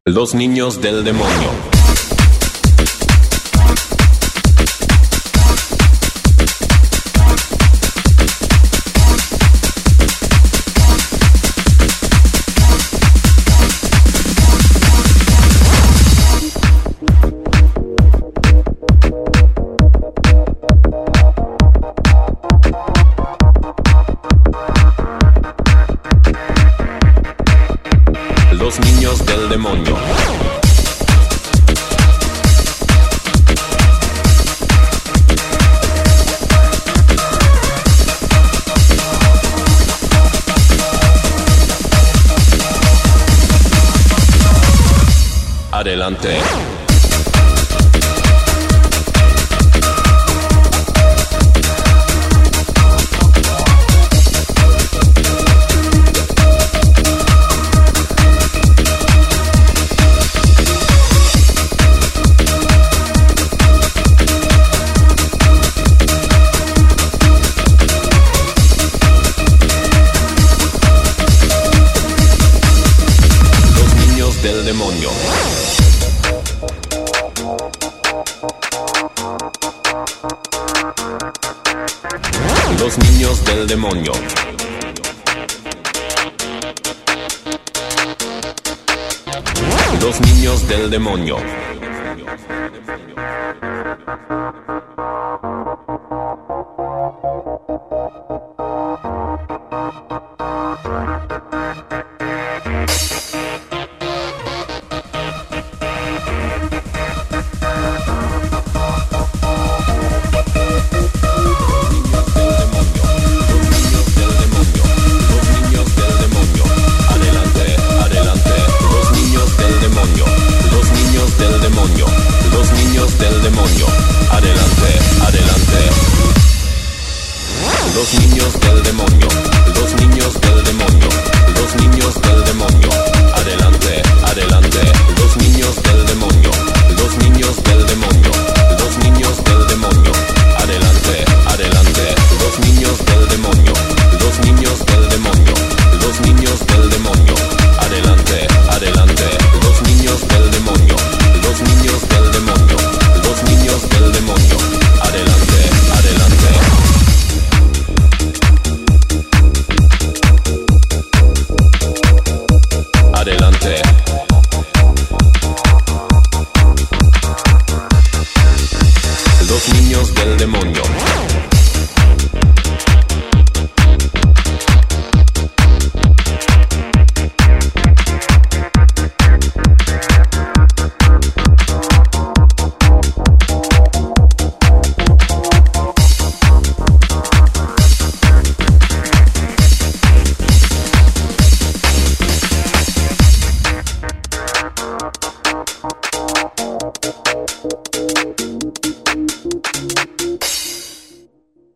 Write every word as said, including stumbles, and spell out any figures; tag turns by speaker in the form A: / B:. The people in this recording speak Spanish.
A: Los niños del demonio. Los niños del demonio. Adelante. Del demonio. Los niños del demonio. Los niños del demonio. Los niños del demonio, adelante, adelante. Los niños del demonio, los niños del demonio, los niños del demonio, adelante, adelante. Los niños del demonio, los niños del demonio, los niños del demonio, adelante, adelante. Los niños del demonio, los niños del demonio, los niños del demonio, adelante, adelante. Los niños del demonio, los niños del demonio, los niños del demonio, adelante, adelante. Adelante. Los niños del demonio.